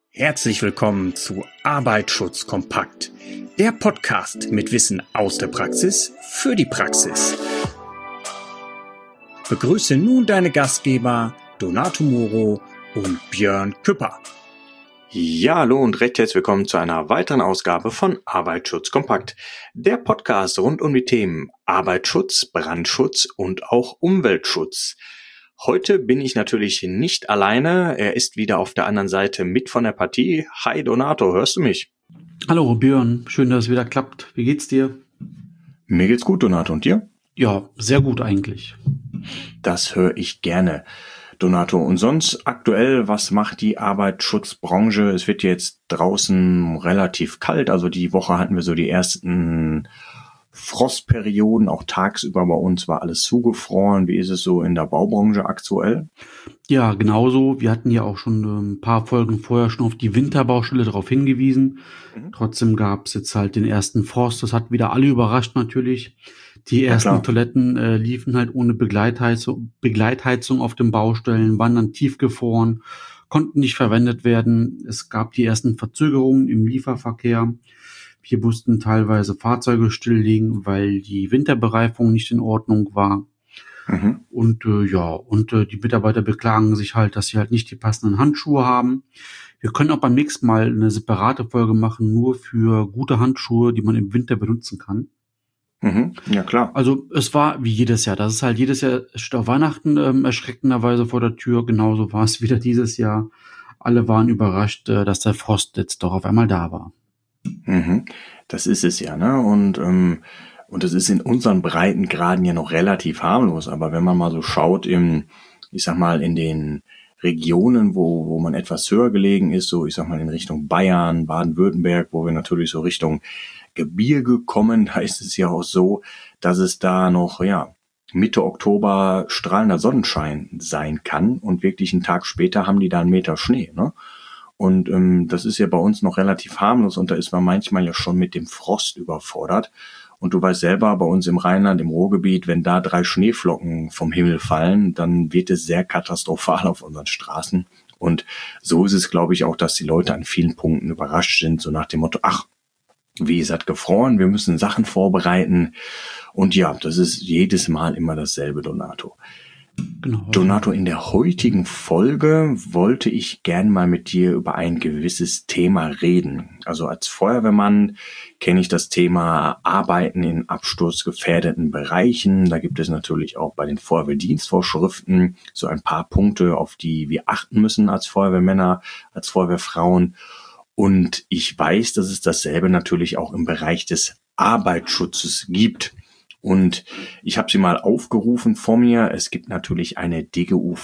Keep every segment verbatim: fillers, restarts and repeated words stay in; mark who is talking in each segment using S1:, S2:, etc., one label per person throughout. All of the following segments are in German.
S1: Herzlich willkommen zu Arbeitsschutz kompakt, der Podcast mit Wissen aus der Praxis für die Praxis. Begrüße nun deine Gastgeber Donato Moro und Björn Küpper.
S2: Ja, hallo und recht herzlich willkommen zu einer weiteren Ausgabe von Arbeitsschutz kompakt, der Podcast rund um die Themen Arbeitsschutz, Brandschutz und auch Umweltschutz. Heute bin ich natürlich nicht alleine, er ist wieder auf der anderen Seite mit von der Partie. Hi Donato, hörst du mich?
S3: Hallo Björn, schön, dass es wieder klappt. Wie geht's dir?
S2: Mir geht's gut, Donato, und dir?
S3: Ja, sehr gut eigentlich.
S2: Das höre ich gerne, Donato. Und sonst aktuell, was macht die Arbeitsschutzbranche? Es wird jetzt draußen relativ kalt, also die Woche hatten wir so die ersten Frostperioden, auch tagsüber bei uns war alles zugefroren. Wie ist es so in der Baubranche aktuell?
S3: Ja, genauso. Wir hatten ja auch schon ein paar Folgen vorher schon auf die Winterbaustelle darauf hingewiesen. Mhm. Trotzdem gab es jetzt halt den ersten Frost. Das hat wieder alle überrascht natürlich. Die ersten ja, Toiletten äh, liefen halt ohne Begleitheizung, Begleitheizung auf den Baustellen, waren dann tiefgefroren, konnten nicht verwendet werden. Es gab die ersten Verzögerungen im Lieferverkehr. Wir mussten teilweise Fahrzeuge stilllegen, weil die Winterbereifung nicht in Ordnung war. Mhm. Und äh, ja, und äh, die Mitarbeiter beklagen sich halt, dass sie halt nicht die passenden Handschuhe haben. Wir können auch beim nächsten Mal eine separate Folge machen, nur für gute Handschuhe, die man im Winter benutzen kann.
S2: Mhm. Ja, klar.
S3: Also es war wie jedes Jahr. Das ist halt jedes Jahr steht auf Weihnachten ähm, erschreckenderweise vor der Tür. Genauso war es wieder dieses Jahr. Alle waren überrascht, äh, dass der Frost jetzt doch auf einmal da war.
S2: Mhm. Das ist es ja, ne? Und ähm, und das ist in unseren Breitengraden ja noch relativ harmlos. Aber wenn man mal so schaut im, ich sag mal, in den Regionen, wo wo man etwas höher gelegen ist, so ich sag mal in Richtung Bayern, Baden-Württemberg, wo wir natürlich so Richtung Gebirge kommen, da ist es ja auch so, dass es da noch ja Mitte Oktober strahlender Sonnenschein sein kann und wirklich einen Tag später haben die da einen Meter Schnee, ne? Und ähm, das ist ja bei uns noch relativ harmlos und da ist man manchmal ja schon mit dem Frost überfordert. Und du weißt selber, bei uns im Rheinland, im Ruhrgebiet, wenn da drei Schneeflocken vom Himmel fallen, dann wird es sehr katastrophal auf unseren Straßen. Und so ist es, glaube ich, auch, dass die Leute an vielen Punkten überrascht sind, so nach dem Motto, ach, wie es hat gefroren, wir müssen Sachen vorbereiten. Und ja, das ist jedes Mal immer dasselbe, Donato. Genau. Donato, in der heutigen Folge wollte ich gern mal mit dir über ein gewisses Thema reden. Also als Feuerwehrmann kenne ich das Thema Arbeiten in absturzgefährdeten Bereichen. Da gibt es natürlich auch bei den Feuerwehrdienstvorschriften so ein paar Punkte, auf die wir achten müssen als Feuerwehrmänner, als Feuerwehrfrauen. Und ich weiß, dass es dasselbe natürlich auch im Bereich des Arbeitsschutzes gibt. Und ich habe sie mal aufgerufen vor mir. Es gibt natürlich eine D G U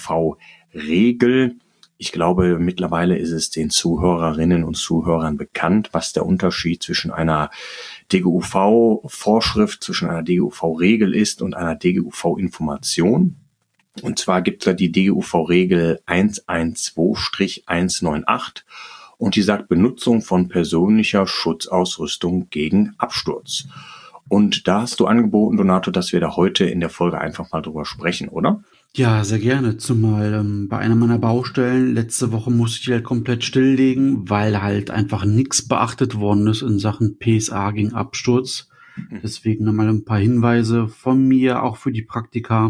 S2: V-Regel. Ich glaube, mittlerweile ist es den Zuhörerinnen und Zuhörern bekannt, was der Unterschied zwischen einer D G U V-Vorschrift, zwischen einer D G U V-Regel ist und einer D G U V-Information. Und zwar gibt es da die D G U V-Regel eins eins zwei eins neun acht und die sagt Benutzung von persönlicher Schutzausrüstung gegen Absturz. Und da hast du angeboten, Donato, dass wir da heute in der Folge einfach mal drüber sprechen, oder?
S3: Ja, sehr gerne. Zumal ähm, bei einer meiner Baustellen letzte Woche musste ich halt komplett stilllegen, weil halt einfach nichts beachtet worden ist in Sachen P S A gegen Absturz. Mhm. Deswegen nochmal ein paar Hinweise von mir, auch für die Praktika.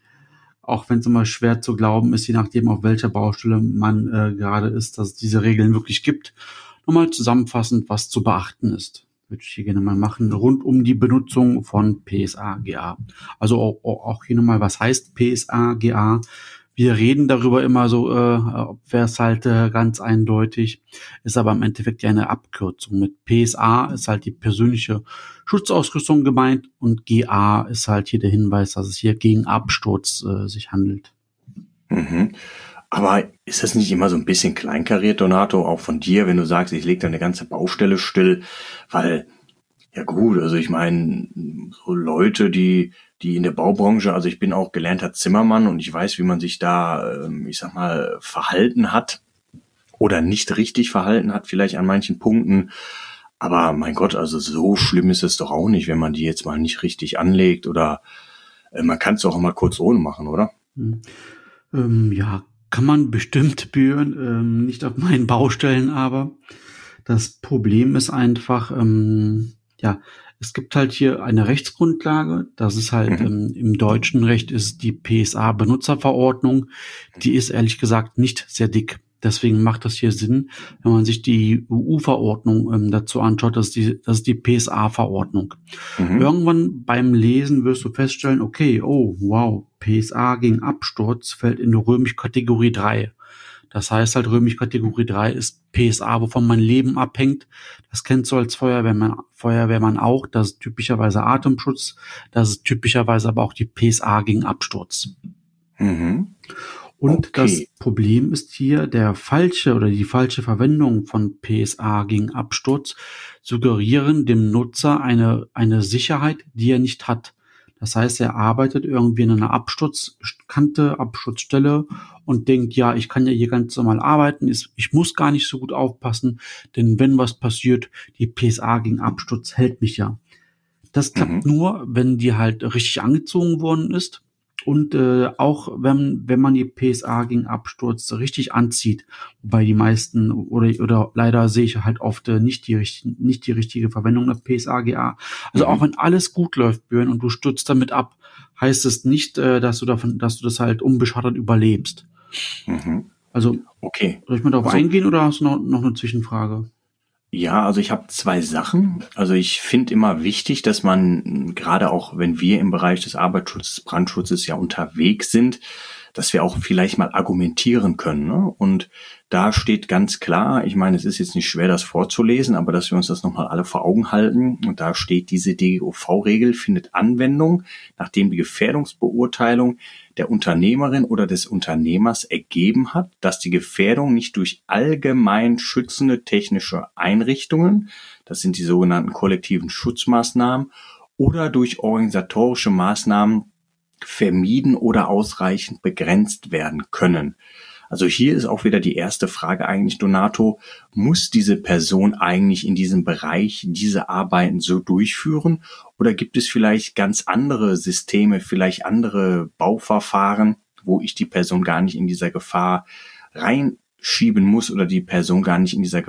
S3: Auch wenn es immer schwer zu glauben ist, je nachdem auf welcher Baustelle man äh, gerade ist, dass es diese Regeln wirklich gibt. Nochmal zusammenfassend, was zu beachten ist. Würde ich hier gerne mal machen, rund um die Benutzung von P S A G A. Also auch, auch hier nochmal, was heißt P S A G A? Wir reden darüber immer so, äh, wäre es halt äh, ganz eindeutig, ist aber im Endeffekt ja eine Abkürzung. Mit P S A ist halt die persönliche Schutzausrüstung gemeint und G A ist halt hier der Hinweis, dass es hier gegen Absturz äh, sich handelt.
S2: Mhm. Aber ist das nicht immer so ein bisschen kleinkariert, Donato, auch von dir, wenn du sagst, ich lege da eine ganze Baustelle still? Weil, ja gut, also ich meine, so Leute, die die in der Baubranche, also ich bin auch gelernter Zimmermann und ich weiß, wie man sich da, ich sag mal, verhalten hat oder nicht richtig verhalten hat, vielleicht an manchen Punkten. Aber mein Gott, also so schlimm ist es doch auch nicht, wenn man die jetzt mal nicht richtig anlegt oder äh, man kann es auch mal kurz ohne machen, oder?
S3: Hm. Ähm, ja, Kann man bestimmt bühren, ähm, nicht auf meinen Baustellen, aber das Problem ist einfach, ähm, ja, es gibt halt hier eine Rechtsgrundlage. Das ist halt
S2: Mhm.
S3: ähm, im deutschen Recht ist die P S A-Benutzerverordnung. Die ist ehrlich gesagt nicht sehr dick. Deswegen macht das hier Sinn, wenn man sich die E U-Verordnung ähm, dazu anschaut. Das ist die, das ist die P S A-Verordnung.
S2: Mhm.
S3: Irgendwann beim Lesen wirst du feststellen, okay, oh, wow, P S A gegen Absturz fällt in römisch Kategorie drei. Das heißt halt, römisch Kategorie drei ist P S A, wovon mein Leben abhängt. Das kennst du als Feuerwehrmann, Feuerwehrmann auch. Das ist typischerweise Atemschutz. Das ist typischerweise aber auch die P S A gegen Absturz.
S2: Mhm.
S3: Und
S2: Okay.
S3: das Problem ist hier, der falsche oder die falsche Verwendung von P S A gegen Absturz suggerieren dem Nutzer eine, eine Sicherheit, die er nicht hat. Das heißt, er arbeitet irgendwie in einer Absturzkante, Absturzstelle und denkt, ja, ich kann ja hier ganz normal arbeiten, ich muss gar nicht so gut aufpassen, denn wenn was passiert, die P S A gegen Absturz hält mich ja. Das klappt
S2: Mhm.
S3: nur, wenn die halt richtig angezogen worden ist. Und äh, auch wenn wenn man die P S A gegen Absturz richtig anzieht, wobei die meisten oder oder leider sehe ich halt oft äh, nicht die richt- nicht die richtige Verwendung der P S A G A. Also auch
S2: Mhm.
S3: wenn alles gut läuft, Björn, und du stürzt damit ab, heißt es nicht, äh, dass du davon, dass du das halt unbeschadet überlebst.
S2: Mhm.
S3: Also
S2: Okay.
S3: soll ich mal darauf
S2: Also
S3: eingehen oder hast du noch noch eine Zwischenfrage?
S2: ja, also ich habe zwei Sachen. Also ich finde immer wichtig, dass man mh, gerade auch, wenn wir im Bereich des Arbeitsschutzes, Brandschutzes ja unterwegs sind, dass wir auch vielleicht mal argumentieren können. Ne? Und da steht ganz klar, ich meine, es ist jetzt nicht schwer, das vorzulesen, aber dass wir uns das nochmal alle vor Augen halten. Und da steht, diese D G O V-Regel findet Anwendung, nachdem die Gefährdungsbeurteilung der Unternehmerin oder des Unternehmers ergeben hat, dass die Gefährdung nicht durch allgemein schützende technische Einrichtungen, das sind die sogenannten kollektiven Schutzmaßnahmen, oder durch organisatorische Maßnahmen vermieden oder ausreichend begrenzt werden können. Also hier ist auch wieder die erste Frage eigentlich, Donato, muss diese Person eigentlich in diesem Bereich diese Arbeiten so durchführen oder gibt es vielleicht ganz andere Systeme, vielleicht andere Bauverfahren, wo ich die Person gar nicht in dieser Gefahr reinschieben muss oder die Person gar nicht in dieser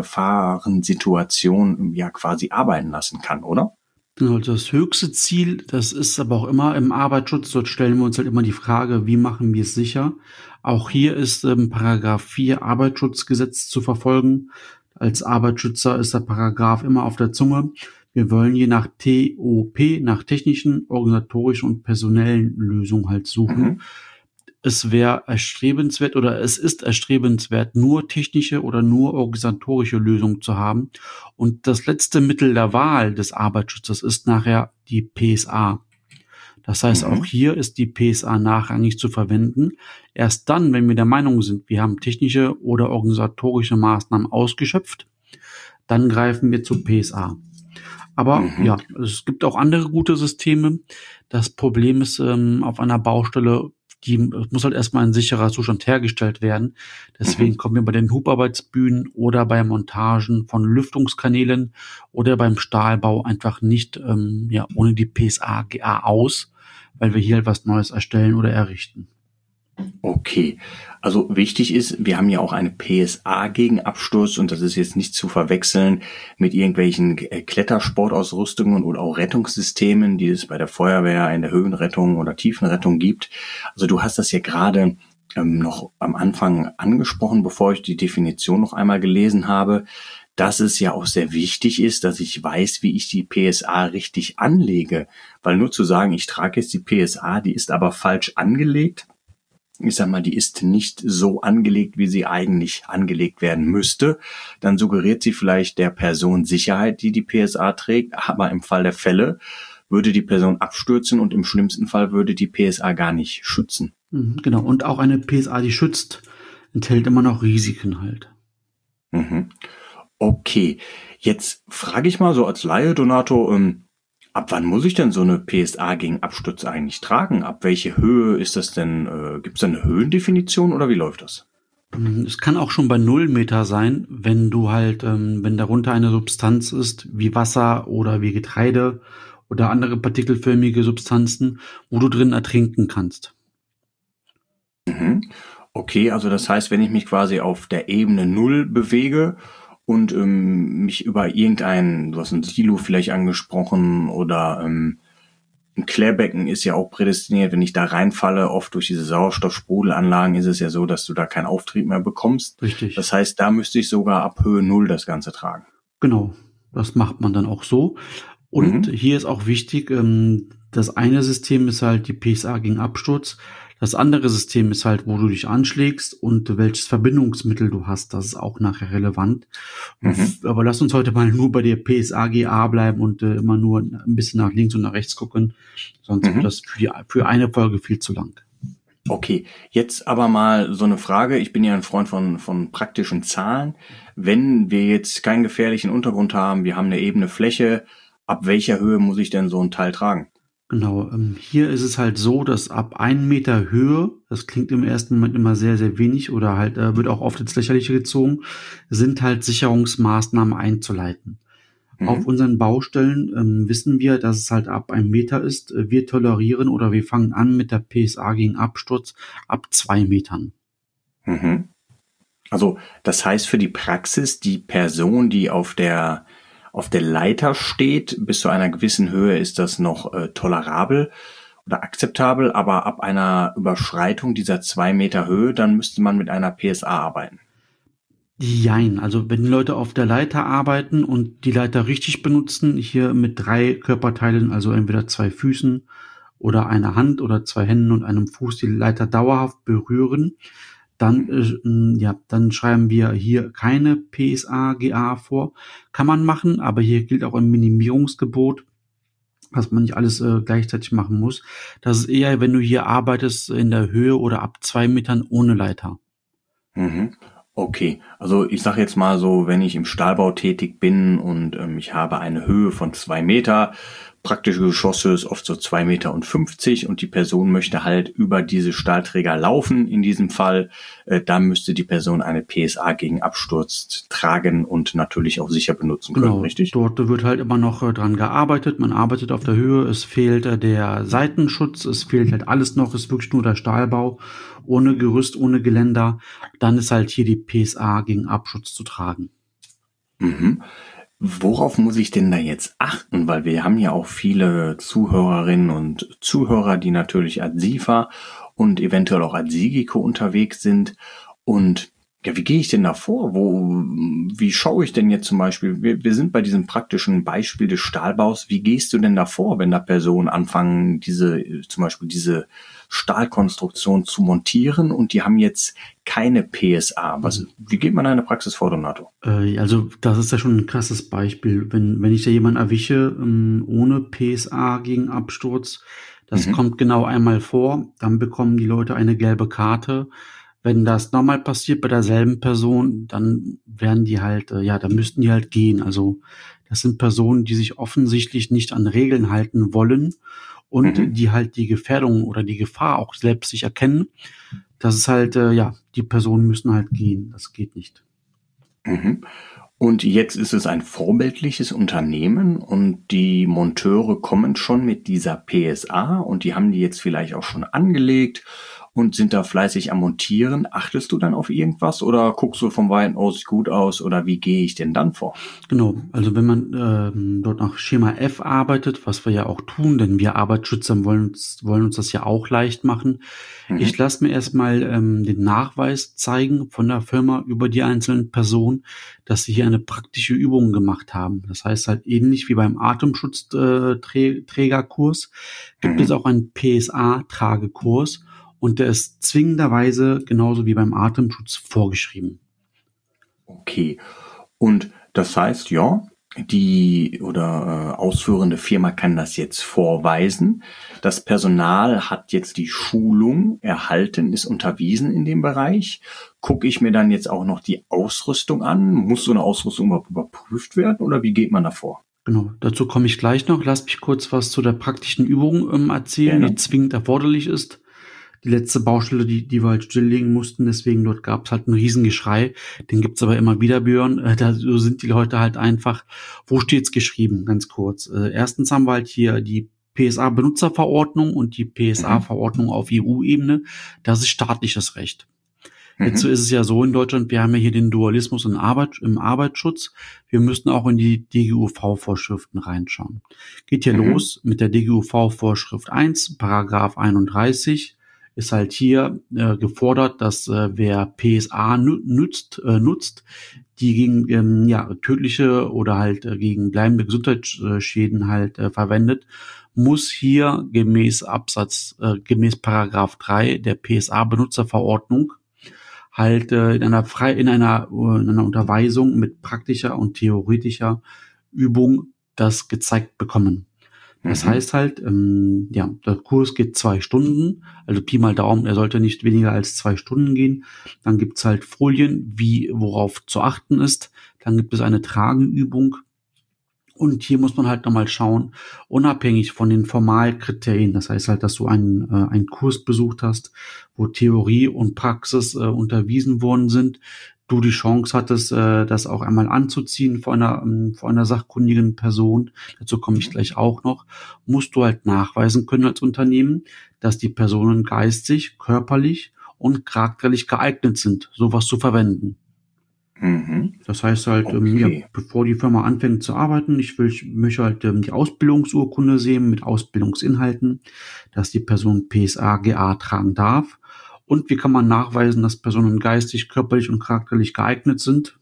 S2: Gefahrensituation ja quasi arbeiten lassen kann, oder?
S3: Genau, das höchste Ziel, das ist aber auch immer im Arbeitsschutz. Dort stellen wir uns halt immer die Frage, wie machen wir es sicher? Auch hier ist ähm, Paragraph vier Arbeitsschutzgesetz zu verfolgen. Als Arbeitsschützer ist der Paragraph immer auf der Zunge. Wir wollen je nach T O P, nach technischen, organisatorischen und personellen Lösungen halt suchen.
S2: Mhm.
S3: Es wäre erstrebenswert oder es ist erstrebenswert, nur technische oder nur organisatorische Lösungen zu haben. Und das letzte Mittel der Wahl des Arbeitsschutzes ist nachher die P S A. Das heißt, auch
S2: Mhm.
S3: hier ist die P S A nachrangig zu verwenden. Erst dann, wenn wir der Meinung sind, wir haben technische oder organisatorische Maßnahmen ausgeschöpft, dann greifen wir zur P S A. Aber
S2: Mhm.
S3: ja, es gibt auch andere gute Systeme. Das Problem ist ähm, auf einer Baustelle, die muss halt erstmal in sicherer Zustand hergestellt werden. Deswegen
S2: Mhm.
S3: kommen wir bei den Hubarbeitsbühnen oder bei Montagen von Lüftungskanälen oder beim Stahlbau einfach nicht ähm, ja ohne die P S A G A aus, weil wir hier halt was Neues erstellen oder errichten.
S2: Okay, also wichtig ist, wir haben ja auch eine P S A gegen Absturz und das ist jetzt nicht zu verwechseln mit irgendwelchen äh, Klettersportausrüstungen oder auch Rettungssystemen, die es bei der Feuerwehr in der Höhenrettung oder Tiefenrettung gibt. Also du hast das ja gerade ähm, noch am Anfang angesprochen, bevor ich die Definition noch einmal gelesen habe, dass es ja auch sehr wichtig ist, dass ich weiß, wie ich die P S A richtig anlege. Weil nur zu sagen, ich trage jetzt die P S A, die ist aber falsch angelegt, ich sag mal, die ist nicht so angelegt, wie sie eigentlich angelegt werden müsste, dann suggeriert sie vielleicht der Person Sicherheit, die die P S A trägt, aber im Fall der Fälle würde die Person abstürzen und im schlimmsten Fall würde die P S A gar nicht schützen.
S3: Mhm, genau. Und auch eine P S A, die schützt, enthält immer noch Risiken halt.
S2: Mhm. Okay, jetzt frage ich mal so als Laie, Donato, ähm, ab wann muss ich denn so eine P S A gegen Absturz eigentlich tragen? Ab welche Höhe ist das denn? Äh, gibt es da eine Höhendefinition oder wie läuft das?
S3: Es kann auch schon bei null Meter sein, wenn du halt, ähm, wenn darunter eine Substanz ist, wie Wasser oder wie Getreide oder andere partikelförmige Substanzen, wo du drin ertrinken kannst.
S2: Mhm. Okay, also das heißt, wenn ich mich quasi auf der Ebene Null bewege und ähm, mich über irgendein, du hast ein Silo vielleicht angesprochen oder ähm, ein Klärbecken ist ja auch prädestiniert, wenn ich da reinfalle, oft durch diese Sauerstoffsprudelanlagen ist es ja so, dass du da keinen Auftrieb mehr bekommst.
S3: Richtig.
S2: Das heißt, da müsste ich sogar ab Höhe Null das Ganze tragen.
S3: Genau, das macht man dann auch so. Und
S2: Mhm.
S3: hier ist auch wichtig, ähm, das eine System ist halt die P S A gegen Absturz. Das andere System ist halt, wo du dich anschlägst und welches Verbindungsmittel du hast. Das ist auch nachher relevant.
S2: Mhm.
S3: Aber lass uns heute mal nur bei der P S A G A bleiben und äh, immer nur ein bisschen nach links und nach rechts gucken. Sonst
S2: Mhm.
S3: wird das für, die, für eine Folge viel zu lang.
S2: Okay, jetzt aber mal so eine Frage. Ich bin ja ein Freund von, von praktischen Zahlen. Wenn wir jetzt keinen gefährlichen Untergrund haben, wir haben eine ebene Fläche, ab welcher Höhe muss ich denn so ein Teil tragen?
S3: Genau, ähm, hier ist es halt so, dass ab einen Meter Höhe, das klingt im ersten Moment immer sehr, sehr wenig oder halt äh, wird auch oft ins Lächerliche gezogen, sind halt Sicherungsmaßnahmen einzuleiten. Auf
S2: Mhm.
S3: unseren Baustellen ähm, wissen wir, dass es halt ab einem Meter ist. Wir tolerieren oder wir fangen an mit der P S A gegen Absturz ab zwei Metern.
S2: Mhm. Also das heißt für die Praxis, die Person, die auf der auf der Leiter steht, bis zu einer gewissen Höhe ist das noch äh, tolerabel oder akzeptabel, aber ab einer Überschreitung dieser zwei Meter Höhe, dann müsste man mit einer P S A arbeiten.
S3: Jein, also wenn die Leute auf der Leiter arbeiten und die Leiter richtig benutzen, hier mit drei Körperteilen, also entweder zwei Füßen oder einer Hand oder zwei Händen und einem Fuß die Leiter dauerhaft berühren, dann, äh, ja, dann schreiben wir hier keine P S A G A vor. Kann man machen, aber hier gilt auch ein Minimierungsgebot, dass man nicht alles äh, gleichzeitig machen muss. Das ist eher, wenn du hier arbeitest in der Höhe oder ab zwei Metern ohne Leiter.
S2: Mhm. Okay, also ich sage jetzt mal so, wenn ich im Stahlbau tätig bin und ähm, ich habe eine Höhe von zwei Meter, praktische Geschosse ist oft so zwei Meter und fünfzig und die Person möchte halt über diese Stahlträger laufen. In diesem Fall, äh, da müsste die Person eine P S A gegen Absturz tragen und natürlich auch sicher benutzen können,
S3: Genau,
S2: richtig?
S3: dort wird halt immer noch äh, dran gearbeitet. Man arbeitet auf der Höhe. Es fehlt äh, der Seitenschutz. Es fehlt halt alles noch. Es ist wirklich nur der Stahlbau. Ohne Gerüst, ohne Geländer. Dann ist halt hier die P S A gegen Abschutz zu tragen.
S2: Mhm. Worauf muss ich denn da jetzt achten? Weil wir haben ja auch viele Zuhörerinnen und Zuhörer, die natürlich als SIFA und eventuell auch als SIGICO unterwegs sind. Und ja, wie gehe ich denn da vor? Wo, wie schaue ich denn jetzt zum Beispiel? Wir, wir sind bei diesem praktischen Beispiel des Stahlbaus. Wie gehst du denn da vor, wenn da Personen anfangen, diese, zum Beispiel diese Stahlkonstruktion zu montieren und die haben jetzt keine P S A? Was, wie geht man da in der Praxis vor, Donato?
S3: Äh, also das ist ja schon ein krasses Beispiel. Wenn, wenn ich da jemanden erwische ähm, ohne P S A gegen Absturz, das
S2: Mhm.
S3: kommt genau einmal vor, dann bekommen die Leute eine gelbe Karte. Wenn das nochmal passiert bei derselben Person, dann werden die halt, äh, ja, dann müssten die halt gehen. Also das sind Personen, die sich offensichtlich nicht an Regeln halten wollen und
S2: Mhm.
S3: die halt die Gefährdung oder die Gefahr auch selbst sich erkennen. Das ist halt, äh, ja, die Personen müssen halt gehen. Das geht nicht.
S2: Mhm. Und jetzt ist es ein vorbildliches Unternehmen und die Monteure kommen schon mit dieser P S A und die haben die jetzt vielleicht auch schon angelegt und sind da fleißig am Montieren. Achtest du dann auf irgendwas oder guckst du vom Weiten aus, sieht gut aus oder wie gehe ich denn dann vor?
S3: Genau, also wenn man ähm, dort nach Schema F arbeitet, was wir ja auch tun, denn wir Arbeitsschützer wollen uns, wollen uns das ja auch leicht machen.
S2: Mhm.
S3: Ich lasse mir erstmal ähm, den Nachweis zeigen von der Firma über die einzelnen Personen, dass sie hier eine praktische Übung gemacht haben. Das heißt halt ähnlich wie beim Atemschutzträgerkurs gibt
S2: Mhm.
S3: es auch einen P S A-Tragekurs und der ist zwingenderweise genauso wie beim Atemschutz vorgeschrieben.
S2: Okay. Und das heißt, ja, die oder äh, ausführende Firma kann das jetzt vorweisen. Das Personal hat jetzt die Schulung erhalten, ist unterwiesen in dem Bereich. Gucke ich mir dann jetzt auch noch die Ausrüstung an? Muss so eine Ausrüstung überhaupt überprüft werden oder wie geht man da vor?
S3: Genau, dazu komme ich gleich noch. Lass mich kurz was zu der praktischen Übung ähm, erzählen,
S2: Gerne.
S3: die zwingend erforderlich ist. Die letzte Baustelle, die, die wir halt stilllegen mussten, deswegen dort gab es halt ein Riesengeschrei. Den gibt's aber immer wieder, Björn. Äh, da so sind die Leute halt einfach, wo steht's geschrieben, ganz kurz. Äh, erstens haben wir halt hier die P S A-Benutzerverordnung und die P S A-Verordnung auf E U-Ebene. Das ist staatliches Recht. Jetzt
S2: Mhm.
S3: ist es ja so in Deutschland, wir haben ja hier den Dualismus in Arbeit, im Arbeitsschutz. Wir müssten auch in die D G U V-Vorschriften reinschauen. Geht hier
S2: Mhm.
S3: los mit der D G U V-Vorschrift eins, Paragraph einunddreißig, ist halt hier äh, gefordert, dass äh, wer P S A nü- nützt, äh, nutzt, die gegen ähm, ja, tödliche oder halt äh, gegen bleibende Gesundheitsschäden halt äh, verwendet, muss hier gemäß Absatz, äh, gemäß Paragraph drei der P S A-Benutzerverordnung halt äh, in einer frei in einer äh, in einer Unterweisung mit praktischer und theoretischer Übung das gezeigt bekommen. Das
S2: Mhm.
S3: heißt halt, ähm, ja, der Kurs geht zwei Stunden, also Pi mal Daumen, er sollte nicht weniger als zwei Stunden gehen. Dann gibt's halt Folien, wie worauf zu achten ist. Dann gibt es eine Trageübung. Und hier muss man halt nochmal schauen, unabhängig von den Formalkriterien, das heißt halt, dass du einen, äh, einen Kurs besucht hast, wo Theorie und Praxis äh, unterwiesen worden sind, du die Chance hattest, äh, das auch einmal anzuziehen vor einer, ähm, vor einer sachkundigen Person, dazu komme ich gleich auch noch, musst du halt nachweisen können als Unternehmen, dass die Personen geistig, körperlich und charakterlich geeignet sind, sowas zu verwenden.
S2: Mhm.
S3: Das heißt halt, ähm, ja,
S2: Okay.
S3: bevor die Firma anfängt zu arbeiten, ich will, ich möchte halt ähm, die Ausbildungsurkunde sehen mit Ausbildungsinhalten, dass die Person P S A G A tragen darf. Und wie kann man nachweisen, dass Personen geistig, körperlich und charakterlich geeignet sind?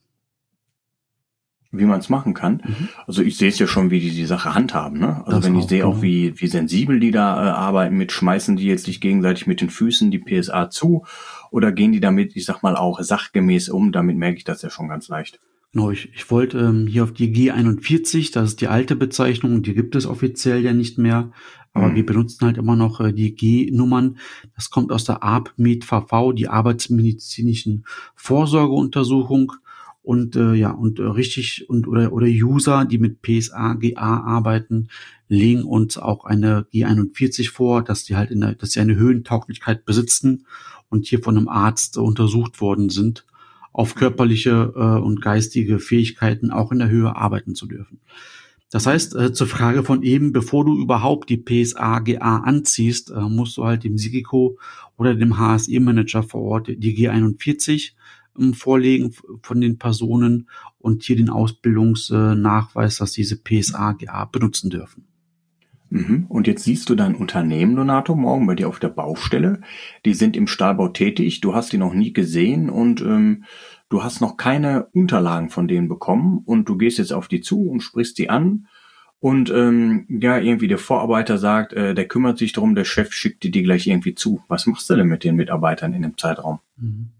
S2: Wie man es machen kann.
S3: Mhm.
S2: Also ich sehe es ja schon, wie die die Sache handhaben. Ne? Also
S3: Das
S2: wenn ich
S3: auch,
S2: sehe auch,
S3: genau.
S2: wie wie sensibel die da äh, arbeiten mit, schmeißen die jetzt sich gegenseitig mit den Füßen die P S A zu oder gehen die damit, ich sag mal, auch sachgemäß um? Damit merke ich das ja schon ganz leicht.
S3: Genau, ich, ich wollte ähm, hier auf die G einundvierzig, das ist die alte Bezeichnung, die gibt es offiziell ja nicht mehr, aber wir
S2: Mhm.
S3: benutzen halt immer noch äh, die G-Nummern. Das kommt aus der A R P-Med-V V, die arbeitsmedizinischen Vorsorgeuntersuchung. Und äh, ja, und äh, richtig und oder oder User, die mit P S A G A arbeiten, legen uns auch eine G einundvierzig vor, dass die halt in der, dass sie eine Höhentauglichkeit besitzen und hier von einem Arzt äh, untersucht worden sind, auf
S2: Mhm.
S3: körperliche äh, und geistige Fähigkeiten auch in der Höhe arbeiten zu dürfen. Das heißt, äh, zur Frage von eben, bevor du überhaupt die P S A G A anziehst, äh, musst du halt dem SIGICO oder dem H S E-Manager vor Ort die G einundvierzig ähm, vorlegen f- von den Personen und hier den Ausbildungsnachweis, dass diese P S A G A benutzen dürfen.
S2: Mhm. Und jetzt siehst du dein Unternehmen, Donato, morgen bei dir auf der Baustelle. Die sind im Stahlbau tätig. Du hast die noch nie gesehen und ähm, du hast noch keine Unterlagen von denen bekommen. Und du gehst jetzt auf die zu und sprichst die an. Und ähm, ja, irgendwie der Vorarbeiter sagt, äh, der kümmert sich drum, der Chef schickt dir die gleich irgendwie zu. Was machst du denn mit den Mitarbeitern in dem Zeitraum?
S3: Mhm.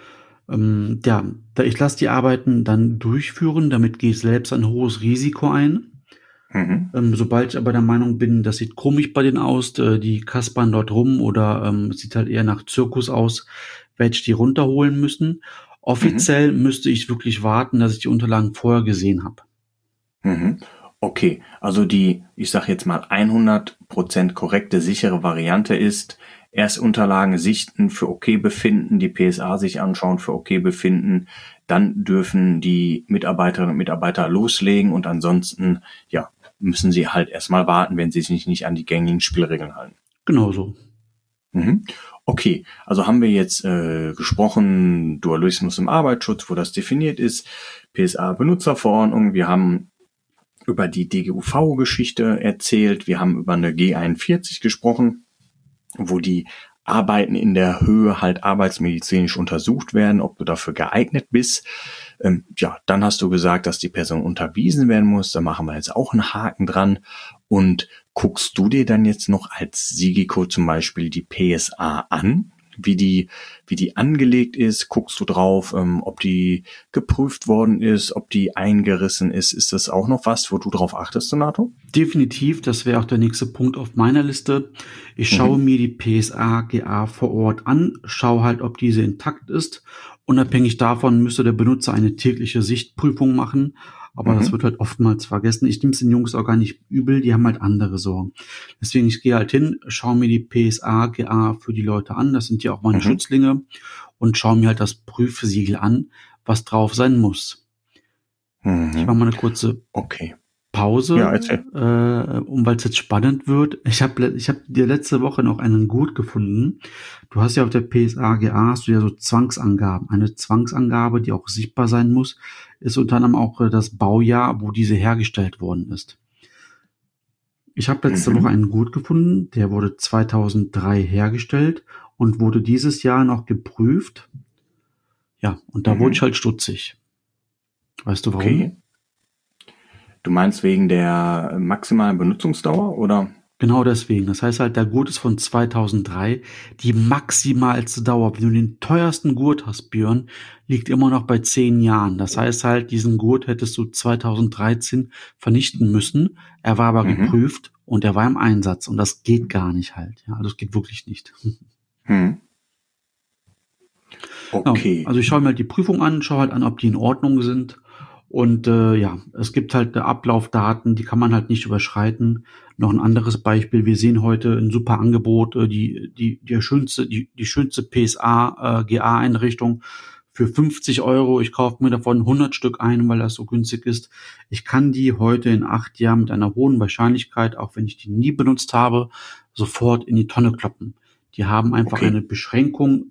S3: Ähm, ja, da ich lasse die Arbeiten dann durchführen, damit gehe ich selbst ein hohes Risiko ein.
S2: Mhm.
S3: Ähm, sobald ich aber der Meinung bin, das sieht komisch bei denen aus, äh, die kaspern dort rum oder ähm, sieht halt eher nach Zirkus aus, werde ich die runterholen müssen.
S2: Mhm.
S3: Offiziell müsste ich wirklich warten, dass ich die Unterlagen vorher gesehen habe.
S2: Mhm. Okay, also die, ich sag jetzt mal hundert Prozent korrekte, sichere Variante ist, erst Unterlagen sichten, für okay befinden, die P S A sich anschauen, für okay befinden, dann dürfen die Mitarbeiterinnen und Mitarbeiter loslegen und ansonsten, ja, müssen sie halt erstmal warten, wenn sie sich nicht an die gängigen Spielregeln halten.
S3: Genauso.
S2: Mhm. Okay, also haben wir jetzt äh, gesprochen, Dualismus im Arbeitsschutz, wo das definiert ist, P S A-Benutzerverordnung, wir haben über die D G U V-Geschichte erzählt, wir haben über eine G einundvierzig gesprochen, wo die Arbeiten in der Höhe halt arbeitsmedizinisch untersucht werden, ob du dafür geeignet bist. Ähm, ja, dann hast du gesagt, dass die Person unterwiesen werden muss. Da machen wir jetzt auch einen Haken dran. Und guckst du dir dann jetzt noch als SIGICO zum Beispiel die P S A an, wie die, wie die angelegt ist? Guckst du drauf, ähm, ob die geprüft worden ist, ob die eingerissen ist? Ist das auch noch was, wo du drauf achtest, Donato?
S3: Definitiv, das wäre auch der nächste Punkt auf meiner Liste. Ich schaue
S2: Mhm.
S3: mir die P S A G A vor Ort an, schaue halt, ob diese intakt ist. Unabhängig davon müsste der Benutzer eine tägliche Sichtprüfung machen, aber das wird
S2: Mhm.
S3: halt oftmals vergessen. Ich nehme es den Jungs auch gar nicht übel, die haben halt andere Sorgen. Deswegen, ich gehe halt hin, schaue mir die P S A G A für die Leute an, das sind ja auch meine
S2: Mhm.
S3: Schützlinge, und schaue mir halt das Prüfsiegel an, was drauf sein muss. Ich
S2: Mhm.
S3: mache mal eine kurze
S2: Okay.
S3: Pause,
S2: Ja, erzähl.
S3: äh, um weil es jetzt spannend wird. Ich habe ich hab dir letzte Woche noch einen Gurt gefunden. Du hast ja auf der P S A G A hast du ja so Zwangsangaben. Eine Zwangsangabe, die auch sichtbar sein muss, ist unter anderem auch äh, das Baujahr, wo diese hergestellt worden ist. Ich habe letzte
S2: Mhm.
S3: Woche einen Gurt gefunden, der wurde zweitausenddrei hergestellt und wurde dieses Jahr noch geprüft. Ja, und da
S2: Mhm.
S3: wurde ich halt stutzig. Weißt du warum?
S2: Okay. Du meinst wegen der maximalen Benutzungsdauer, oder?
S3: Genau deswegen. Das heißt halt, der Gurt ist von zweitausenddrei. Die maximalste Dauer, wenn du den teuersten Gurt hast, Björn, liegt immer noch bei zehn Jahren. Das heißt halt, diesen Gurt hättest du zweitausenddreizehn vernichten müssen. Er war aber
S2: Mhm.
S3: geprüft und er war im Einsatz. Und das geht gar nicht halt. Ja, also es geht wirklich nicht.
S2: Hm. Okay.
S3: Ja, also ich schaue mir halt die Prüfung an, schaue halt an, ob die in Ordnung sind. Und äh, ja, es gibt halt äh, Ablaufdaten, die kann man halt nicht überschreiten. Noch ein anderes Beispiel, wir sehen heute ein super Angebot, äh, die, die, die schönste, die, die schönste P S A, äh, G A-Einrichtung für fünfzig Euro. Ich kaufe mir davon hundert Stück ein, weil das so günstig ist. Ich kann die heute in acht Jahren mit einer hohen Wahrscheinlichkeit, auch wenn ich die nie benutzt habe, sofort in die Tonne kloppen. Die haben einfach
S2: Okay.
S3: eine Beschränkung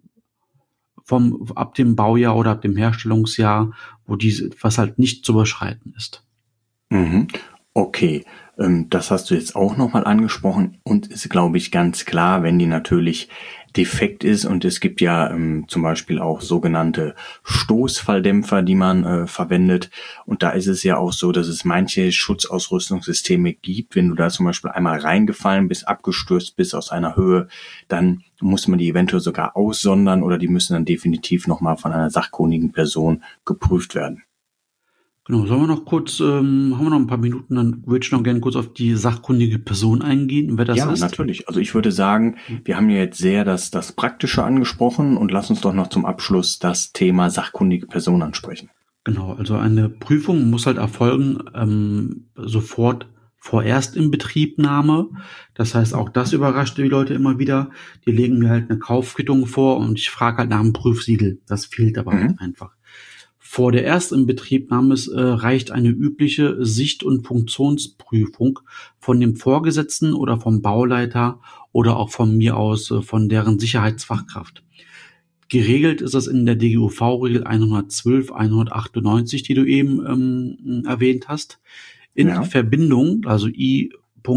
S3: vom, ab dem Baujahr oder ab dem Herstellungsjahr, wo diese, was halt nicht zu überschreiten ist.
S2: Mhm. Okay, ähm, das hast du jetzt auch nochmal angesprochen und ist, glaube ich, ganz klar, wenn die natürlich defekt ist, und es gibt ja ähm, zum Beispiel auch sogenannte Stoßfalldämpfer, die man äh, verwendet, und da ist es ja auch so, dass es manche Schutzausrüstungssysteme gibt, wenn du da zum Beispiel einmal reingefallen bist, abgestürzt bist aus einer Höhe, dann muss man die eventuell sogar aussondern oder die müssen dann definitiv nochmal von einer sachkundigen Person geprüft werden.
S3: Genau, sollen wir noch kurz, ähm, haben wir noch ein paar Minuten, dann würde ich noch gerne kurz auf die sachkundige Person eingehen, wer das
S2: Ja,
S3: ist.
S2: natürlich. Also ich würde sagen, wir haben ja jetzt sehr das, das Praktische angesprochen, und lass uns doch noch zum Abschluss das Thema sachkundige Person ansprechen.
S3: Genau, also eine Prüfung muss halt erfolgen ähm, sofort vorerst in Betriebnahme. Das heißt, auch das überrascht die Leute immer wieder. Die legen mir halt eine Kaufquittung vor und ich frage halt nach einem Prüfsiegel. Das fehlt aber
S2: Mhm.
S3: halt einfach. Vor der Erstinbetriebnahme äh, reicht eine übliche Sicht- und Funktionsprüfung von dem Vorgesetzten oder vom Bauleiter oder auch von mir aus äh, von deren Sicherheitsfachkraft. Geregelt ist das in der D G U V-Regel hundertzwölf, hundertachtundneunzig, die du eben ähm, erwähnt hast. In
S2: Ja.
S3: Verbindung, also I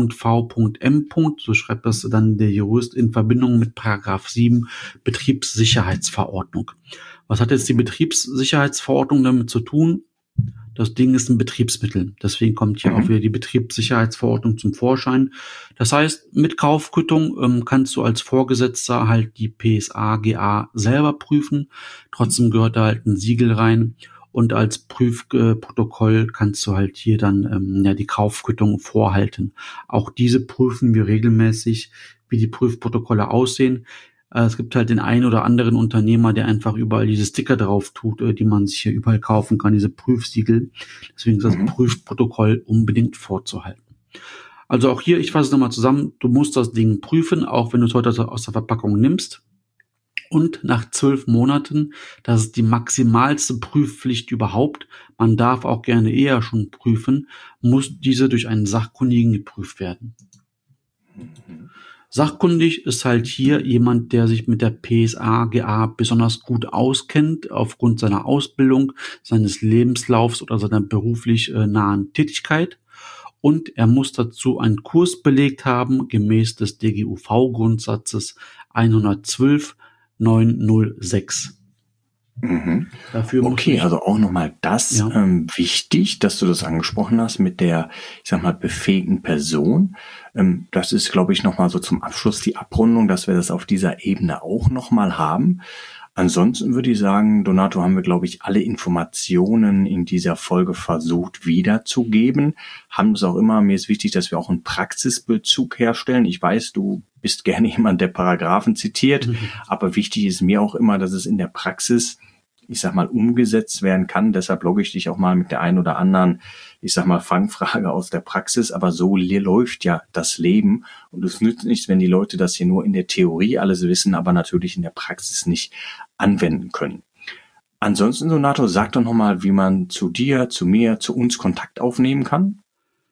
S3: V M. So schreibt das dann der Jurist, in Verbindung mit Paragraph sieben Betriebssicherheitsverordnung. Was hat jetzt die Betriebssicherheitsverordnung damit zu tun? Das Ding ist ein Betriebsmittel. Deswegen kommt hier
S2: Mhm.
S3: auch wieder die Betriebssicherheitsverordnung zum Vorschein. Das heißt, mit Kaufquittung ähm, kannst du als Vorgesetzter halt die P S A G A selber prüfen. Trotzdem gehört da halt ein Siegel rein. Und als Prüfprotokoll kannst du halt hier dann ähm, ja die Kaufquittung vorhalten. Auch diese prüfen wir regelmäßig, wie die Prüfprotokolle aussehen. Äh, es gibt halt den einen oder anderen Unternehmer, der einfach überall diese Sticker drauf tut, äh, die man sich hier überall kaufen kann, diese Prüfsiegel. Deswegen ist das
S2: Mhm.
S3: Prüfprotokoll unbedingt vorzuhalten. Also auch hier, ich fasse es nochmal zusammen, du musst das Ding prüfen, auch wenn du es heute aus der Verpackung nimmst. Und nach zwölf Monaten, das ist die maximalste Prüfpflicht überhaupt, man darf auch gerne eher schon prüfen, muss diese durch einen Sachkundigen geprüft werden. Sachkundig ist halt hier jemand, der sich mit der P S A G A besonders gut auskennt, aufgrund seiner Ausbildung, seines Lebenslaufs oder seiner beruflich äh, nahen Tätigkeit. Und er muss dazu einen Kurs belegt haben, gemäß des D G U V-Grundsatzes hundertzwölf neunhundertsechs.
S2: Mhm.
S3: Dafür muss
S2: Okay,
S3: ich,
S2: also auch nochmal das
S3: Ja.
S2: ähm, wichtig, dass du das angesprochen hast mit der, ich sag mal, befähigten Person. Ähm, das ist, glaube ich, nochmal so zum Abschluss die Abrundung, dass wir das auf dieser Ebene auch nochmal haben. Ansonsten würde ich sagen, Donato, haben wir, glaube ich, alle Informationen in dieser Folge versucht wiederzugeben. Haben es auch immer, mir ist wichtig, dass wir auch einen Praxisbezug herstellen. Ich weiß, du bist gerne jemand, der Paragraphen zitiert,
S3: Mhm.
S2: aber wichtig ist mir auch immer, dass es in der Praxis, ich sag mal, umgesetzt werden kann. Deshalb logge ich dich auch mal mit der einen oder anderen, ich sag mal, Fangfrage aus der Praxis. Aber so läuft ja das Leben. Und es nützt nichts, wenn die Leute das hier nur in der Theorie alles wissen, aber natürlich in der Praxis nicht anwenden können. Ansonsten, Donato, sag doch nochmal, wie man zu dir, zu mir, zu uns Kontakt aufnehmen kann.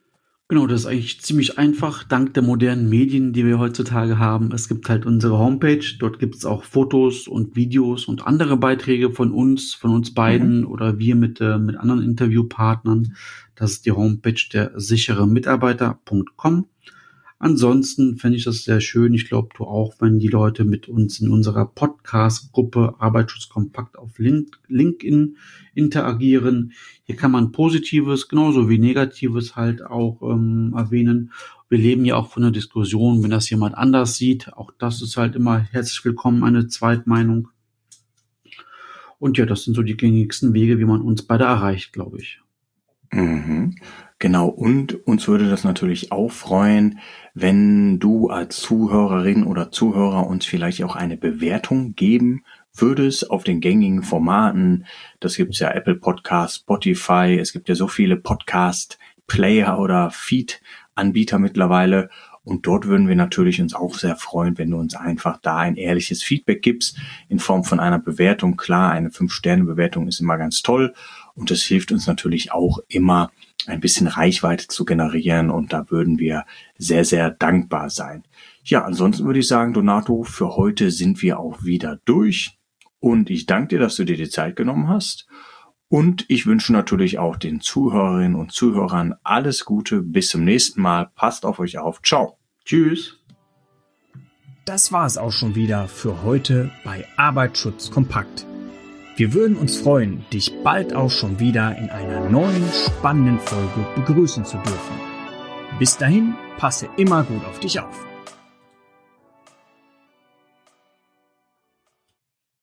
S3: Genau, das ist eigentlich ziemlich einfach, dank der modernen Medien, die wir heutzutage haben. Es gibt halt unsere Homepage, dort gibt es auch Fotos und Videos und andere Beiträge von uns, von uns beiden mhm. oder wir mit, äh, mit anderen Interviewpartnern. Das ist die Homepage der sichere Mitarbeiter Punkt com. Ansonsten fände ich das sehr schön, ich glaube du auch, wenn die Leute mit uns in unserer Podcast-Gruppe Arbeitsschutz kompakt auf Link- LinkedIn interagieren. Hier kann man Positives genauso wie Negatives halt auch ähm, erwähnen. Wir leben ja auch von der Diskussion, wenn das jemand anders sieht. Auch das ist halt immer herzlich willkommen, eine Zweitmeinung. Und ja, das sind so die gängigsten Wege, wie man uns beide erreicht, glaube ich.
S2: Mhm. Genau, und uns würde das natürlich auch freuen, wenn du als Zuhörerin oder Zuhörer uns vielleicht auch eine Bewertung geben würdest auf den gängigen Formaten. Das gibt's ja Apple Podcast, Spotify, es gibt ja so viele Podcast-Player oder Feed-Anbieter mittlerweile. Und dort würden wir natürlich uns auch sehr freuen, wenn du uns einfach da ein ehrliches Feedback gibst in Form von einer Bewertung. Klar, eine fünf Sterne Bewertung ist immer ganz toll und das hilft uns natürlich auch immer, ein bisschen Reichweite zu generieren und da würden wir sehr, sehr dankbar sein. Ja, ansonsten würde ich sagen, Donato, für heute sind wir auch wieder durch und ich danke dir, dass du dir die Zeit genommen hast und ich wünsche natürlich auch den Zuhörerinnen und Zuhörern alles Gute, bis zum nächsten Mal, passt auf euch auf, ciao.
S3: Tschüss.
S1: Das war es auch schon wieder für heute bei Arbeitsschutz kompakt. Wir würden uns freuen, dich bald auch schon wieder in einer neuen, spannenden Folge begrüßen zu dürfen. Bis dahin, passe immer gut auf dich auf.